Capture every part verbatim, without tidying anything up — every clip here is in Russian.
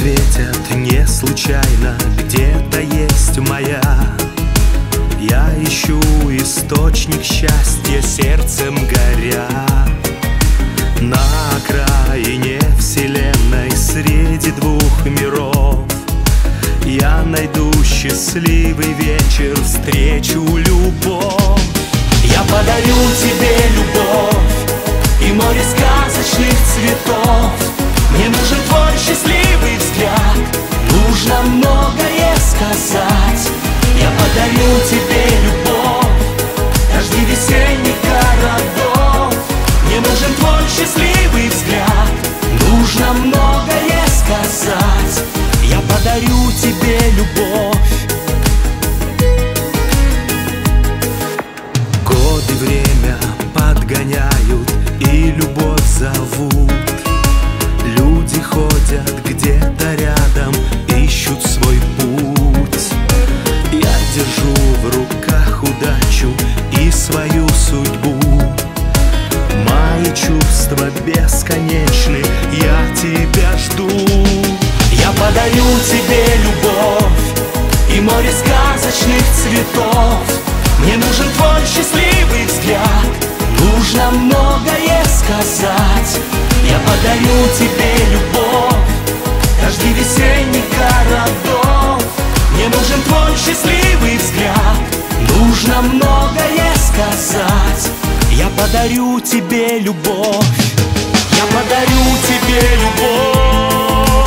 светят не случайно, где-то есть моя. Я ищу источник счастья, сердцем горя. На окраине вселенной, среди двух миров, я найду счастливый вечер, встречу любовь. Я подарю тебе любовь и море сказочных цветов. Мне нужен твой счастливый взгляд, нужно многое сказать. Я подарю тебе любовь, дожди весенних городов. Мне нужен твой счастливый взгляд, нужно многое сказать. Я подарю тебе любовь. Годы время подгоняют и любовь зовут. Люди ходят где-то рядом, ищут свой путь. Я держу в руках удачу и свою судьбу. Мои чувства бесконечны, я тебя жду. Я подарю тебе любовь и море сказочных цветов. Мне нужен твой счастливый взгляд, нужно многое сказать. Я подарю тебе любовь, дожди весенних городов. Мне нужен твой счастливый взгляд, нужно многое сказать. Я подарю тебе любовь, я подарю тебе любовь.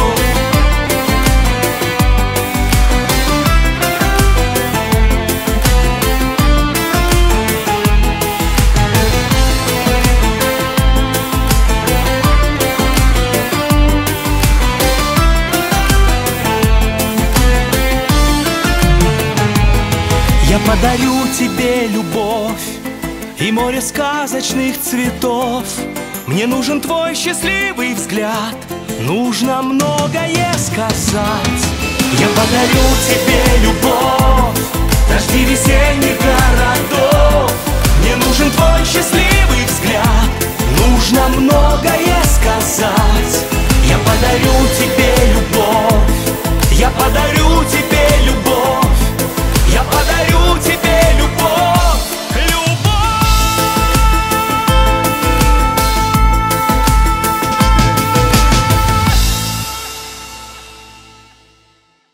Я подарю тебе любовь и море сказочных цветов. Мне нужен твой счастливый взгляд, нужно многое сказать. Я подарю тебе любовь, дожди